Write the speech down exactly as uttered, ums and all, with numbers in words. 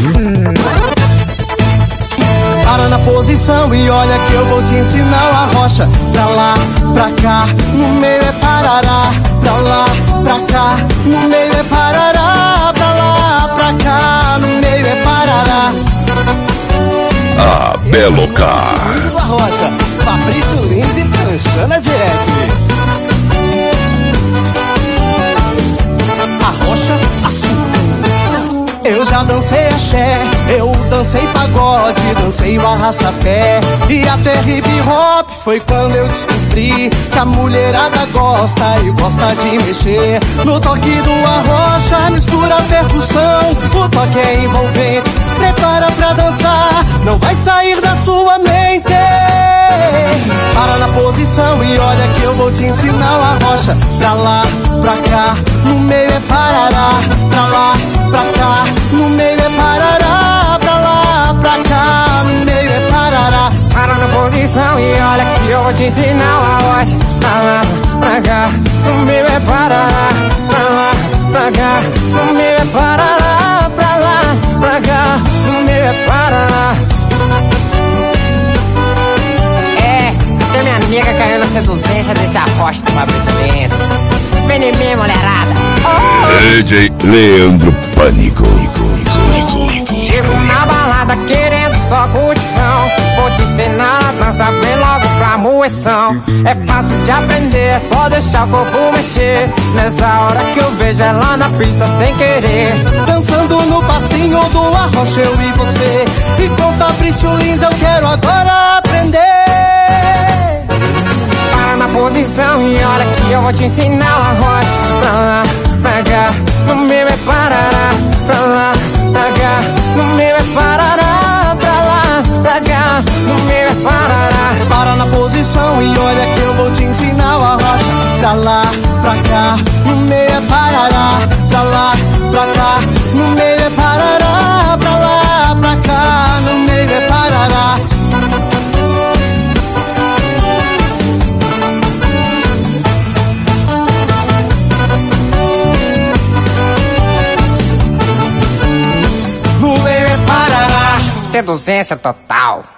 Para na posição e olha que eu vou te ensinar uma rocha. Pra lá, pra cá, no meio é parará. Pra lá, pra cá, no meio é parará. Pra lá, pra cá, no meio é parará. Ah, belo car. A rocha, Fabrício Lins e Tanchana Jack. A rocha, assim. Eu já dancei axé, eu dancei pagode, dancei o arrasta-pé e até hip hop. Foi quando eu descobri que a mulherada gosta e gosta de mexer no toque do arrocha, mistura a percussão, o toque é envolvente. Prepara pra dançar, não vai sair da sua mente. Para na posição e olha que eu vou te ensinar uma rocha. Pra lá, pra cá, no meio é parará. Pra lá, pra cá, no meio é parará. Pra lá, pra cá, no meio é parará. Para na posição e olha que eu vou te ensinar uma rocha. Pra lá, pra cá, no meio é parará. Pra lá, pra cá, no meio é parará. Pra lá, pra cá, no meio é parará. Até minha nega caiu na seduzência desse arrocha do Fabrício Lins. Vem em mim, mulherada. Oh! D J Leandro Pânico. Chego na balada querendo só curtição. Vou te ensinar a dançar bem logo pra moeção. É fácil de aprender, é só deixar o corpo mexer. Nessa hora que eu vejo ela na pista sem querer, dançando no passinho do arrocha, eu e você. E com Fabrício Lins eu quero agora aprender. Para na posição e olha que eu vou te ensinar uma rocha. Pra lá, pra cá, no meio é parará. Pra lá, pra cá, no meio é parará. Pra lá, pra cá, no meio é parará. Para na posição e olha que eu vou te ensinar uma rocha. Pra lá, pra cá, no meio é parará. Pra lá, pra cá, no meio é parará. Pra lá, pra cá, no meio é parará. Seduzência total.